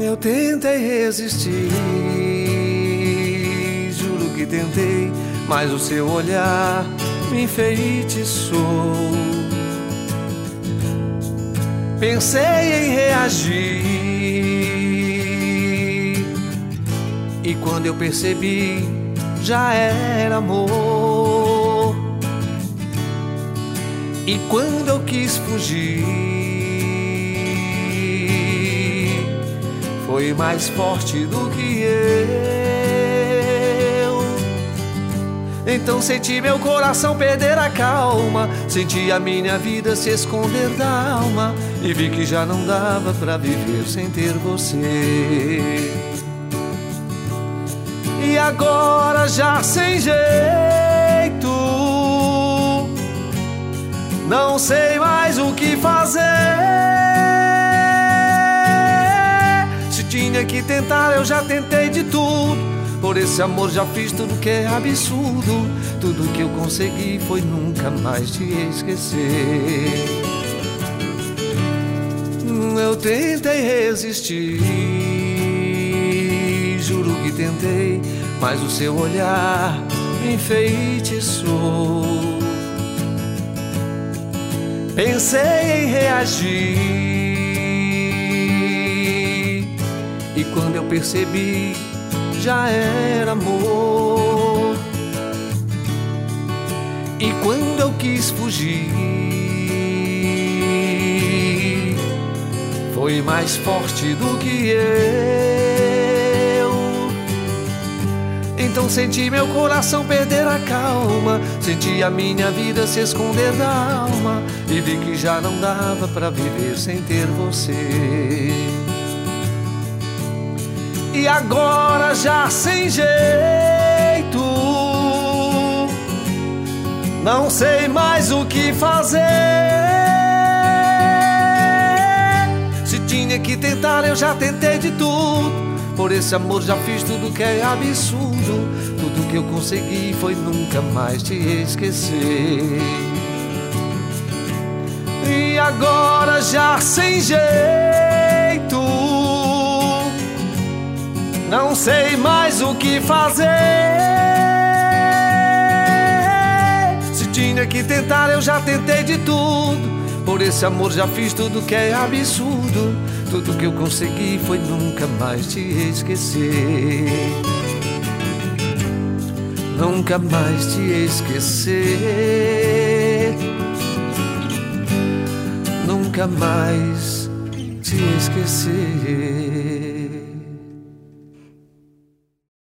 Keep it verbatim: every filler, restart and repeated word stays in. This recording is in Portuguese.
Eu tentei resistir, juro que tentei, mas o seu olhar me enfeitiçou. Pensei em reagir, e quando eu percebi, já era amor. E quando eu quis fugir, foi mais forte do que eu. Então senti meu coração perder a calma, senti a minha vida se esconder da alma, e vi que já não dava pra viver sem ter você. E agora já sem jeito, não sei mais o que fazer. Se tinha que tentar, eu já tentei de tudo. Por esse amor já fiz tudo que é absurdo. Tudo que eu consegui foi nunca mais te esquecer. Eu tentei resistir, juro que tentei, mas o seu olhar me enfeitiçou. Pensei em reagir, e quando eu percebi, já era amor. E quando eu quis fugir, foi mais forte do que eu. Então senti meu coração perder a calma, senti a minha vida se esconder da alma, e vi que já não dava pra viver sem ter você. E agora já sem jeito, não sei mais o que fazer. Se tinha que tentar, eu já tentei de tudo. Por esse amor já fiz tudo que é absurdo. Tudo que eu consegui foi nunca mais te esquecer. E agora já sem jeito, não sei mais o que fazer. Se tinha que tentar, eu já tentei de tudo. Por esse amor já fiz tudo que é absurdo. Tudo que eu consegui foi nunca mais te esquecer. Nunca mais te esquecer. Nunca mais te esquecer.